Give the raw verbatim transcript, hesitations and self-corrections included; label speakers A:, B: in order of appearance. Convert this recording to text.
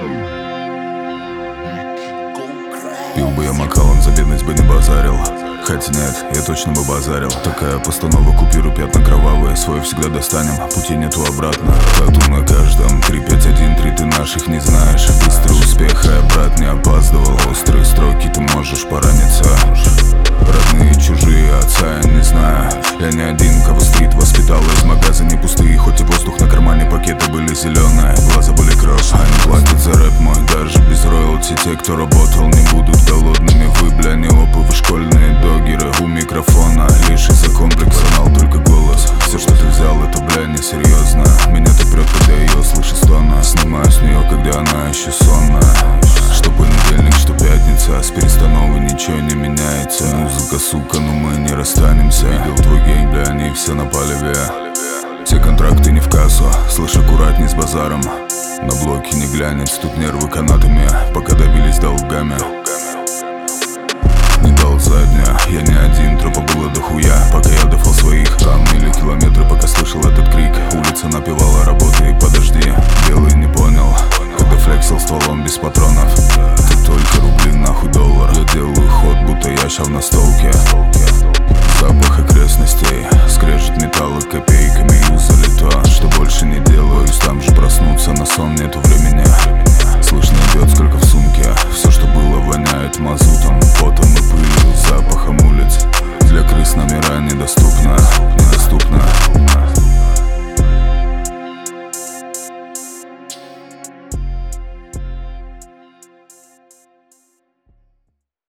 A: Пил бы я Макалан, за бедность бы не базарил. Хотя нет, я точно бы базарил. Такая постанова, купюры, пятна кровавые. Свой всегда достанем, пути нету обратно. Тату на каждом, три пять один три, ты наших не знаешь. Быстрый успех, а я, брат, не опаздывал. Острые строки, ты можешь пораниться. Родные, чужие, отца я не знаю. Я не один, кого стрит воспитал. Из магаза не пустые, хоть и воздух на кармане, пакеты были зеленые. Глаза были кросс, они платят за рэп мой. Даже без роялти, те, кто работал, не будут голодными. Вы, бля, не опы, вы школьные догеры. У микрофона лишь из-за комплекса знал только голос. Все, что ты взял, это, бля, несерьезно. Меня-то прет, когда ее слышу стона. Снимаю с нее, когда она еще сонная. Что понедельник, что пятница, с перестановы ничего не меняется. Музыка, сука, но мы не расстанемся. Видел твой гейм, бля, они все на палеве. Те контракты не в кассу, слышь, аккуратней с базаром. На блоке не глянет, тут нервы канатами, пока добились долгами. Не дал задня, я не один, тропа было дохуя. Пока я дефал своих, там мили километры, пока слышал этот крик. Улица напевала, работай, подожди. Белый не понял, когда флексил стволом без патронов. Тут только рубли, нахуй доллар. Я делаю ход, будто я ща в настолке.